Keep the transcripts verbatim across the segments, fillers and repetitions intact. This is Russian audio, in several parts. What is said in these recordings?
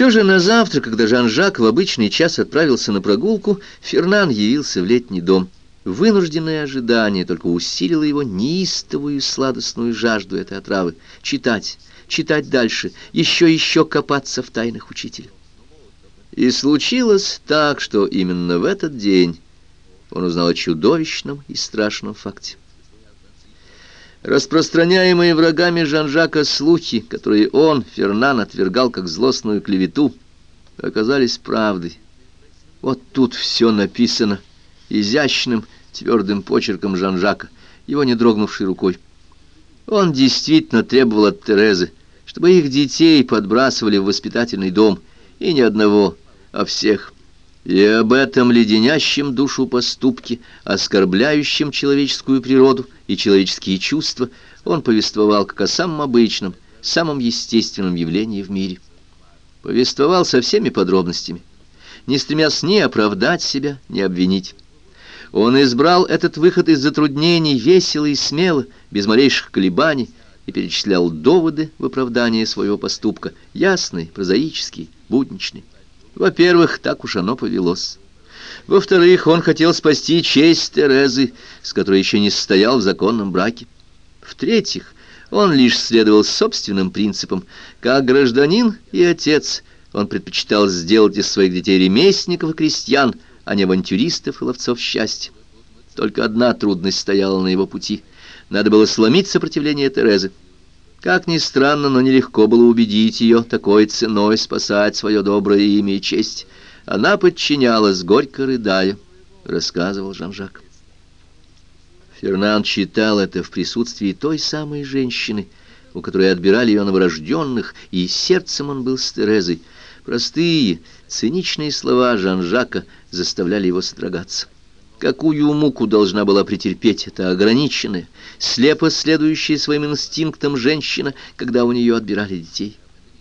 Все же на завтра, когда Жан-Жак в обычный час отправился на прогулку, Фернан явился в летний дом. Вынужденное ожидание только усилило его неистовую сладостную жажду этой отравы. Читать, читать дальше, еще и еще копаться в тайнах учителя. И случилось так, что именно в этот день он узнал о чудовищном и страшном факте. Распространяемые врагами Жан-Жака слухи, которые он, Фернан, отвергал как злостную клевету, оказались правдой. Вот тут все написано изящным, твердым почерком Жан-Жака, его не дрогнувшей рукой. Он действительно требовал от Терезы, чтобы их детей подбрасывали в воспитательный дом, и не одного, а всех. И об этом леденящем душу поступке, оскорбляющем человеческую природу и человеческие чувства, он повествовал как о самом обычном, самом естественном явлении в мире. Повествовал со всеми подробностями, не стремясь ни оправдать себя, ни обвинить. Он избрал этот выход из затруднений весело и смело, без малейших колебаний, и перечислял доводы в оправдание своего поступка, ясный, прозаический, будничный. Во-первых, так уж оно повелось. Во-вторых, он хотел спасти честь Терезы, с которой еще не состоял в законном браке. В-третьих, он лишь следовал собственным принципам. Как гражданин и отец, он предпочитал сделать из своих детей ремесленников и крестьян, а не авантюристов и ловцов счастья. Только одна трудность стояла на его пути. Надо было сломить сопротивление Терезы. Как ни странно, но нелегко было убедить ее такой ценой спасать свое доброе имя и честь. Она подчинялась, горько рыдая, рассказывал Жан-Жак. Фернан читал это в присутствии той самой женщины, у которой отбирали ее новорожденных, и сердцем он был с Терезой. Простые, циничные слова Жан-Жака заставляли его содрогаться. Какую муку должна была претерпеть эта ограниченная, слепо следующая своим инстинктам женщина, когда у нее отбирали детей?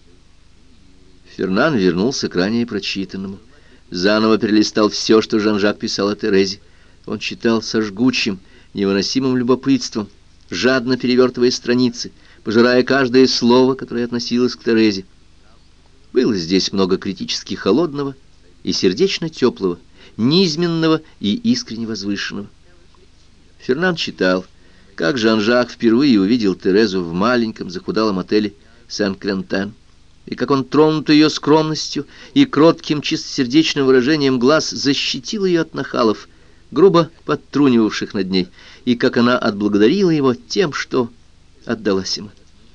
Фернан вернулся к ранее прочитанному. Заново перелистал все, что Жан-Жак писал о Терезе. Он читал со жгучим, невыносимым любопытством, жадно перевертывая страницы, пожирая каждое слово, которое относилось к Терезе. Было здесь много критически холодного и сердечно теплого, низменного и искренне возвышенного. Фернан читал, как Жан-Жак впервые увидел Терезу в маленьком захудалом отеле Сен-Клентен, и как он, тронут ее скромностью и кротким чистосердечным выражением глаз, защитил ее от нахалов, грубо подтрунивавших над ней, и как она отблагодарила его тем, что отдалась ему.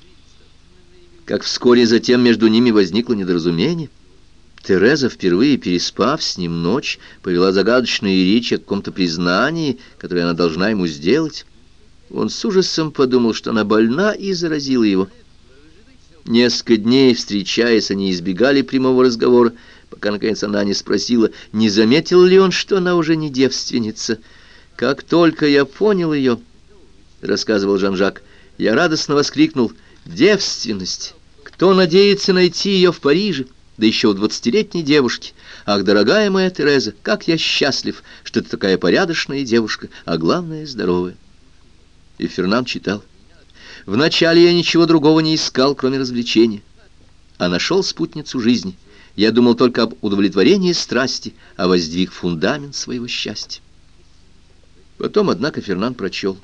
Как вскоре затем между ними возникло недоразумение. Тереза, впервые переспав с ним ночь, повела загадочные речи о каком-то признании, которое она должна ему сделать. Он с ужасом подумал, что она больна, и заразила его. Несколько дней, встречаясь, они избегали прямого разговора, пока, наконец, она не спросила, не заметил ли он, что она уже не девственница. «Как только я понял ее, — рассказывал Жан-Жак, — я радостно воскликнул: девственность! Кто надеется найти ее в Париже? Да еще у двадцатилетней девушки. Ах, дорогая моя Тереза, как я счастлив, что ты такая порядочная девушка, а главное, здоровая». И Фернан читал. «Вначале я ничего другого не искал, кроме развлечения, а нашел спутницу жизни. Я думал только об удовлетворении страсти, а воздвиг фундамент своего счастья». Потом, однако, Фернан прочел: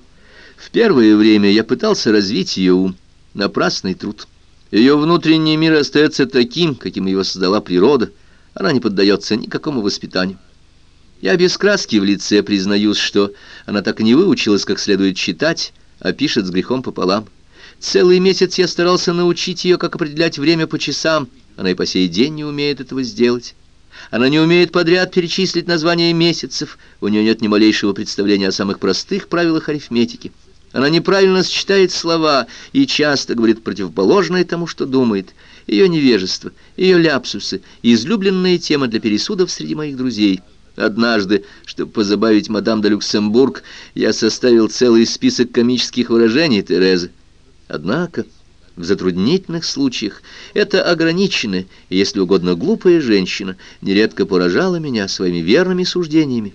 «В первое время я пытался развить ее ум. Напрасный труд. Ее внутренний мир остается таким, каким его создала природа. Она не поддается никакому воспитанию. Я без краски в лице признаюсь, что она так и не выучилась как следует читать, а пишет с грехом пополам. Целый месяц я старался научить ее, как определять время по часам. Она и по сей день не умеет этого сделать. Она не умеет подряд перечислить названия месяцев. У нее нет ни малейшего представления о самых простых правилах арифметики. Она неправильно сочетает слова и часто говорит противоположное тому, что думает. Ее невежество, ее ляпсусы — излюбленная тема для пересудов среди моих друзей. Однажды, чтобы позабавить мадам де Люксембург, я составил целый список комических выражений Терезы. Однако в затруднительных случаях эта ограниченная, и, если угодно, глупая женщина нередко поражала меня своими верными суждениями,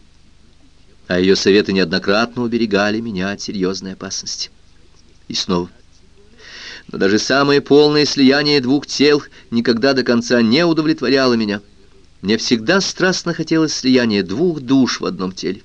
а ее советы неоднократно уберегали меня от серьезной опасности». И снова: Но даже самое полное слияние двух тел никогда до конца не удовлетворяло меня. Мне всегда страстно хотелось слияния двух душ в одном теле.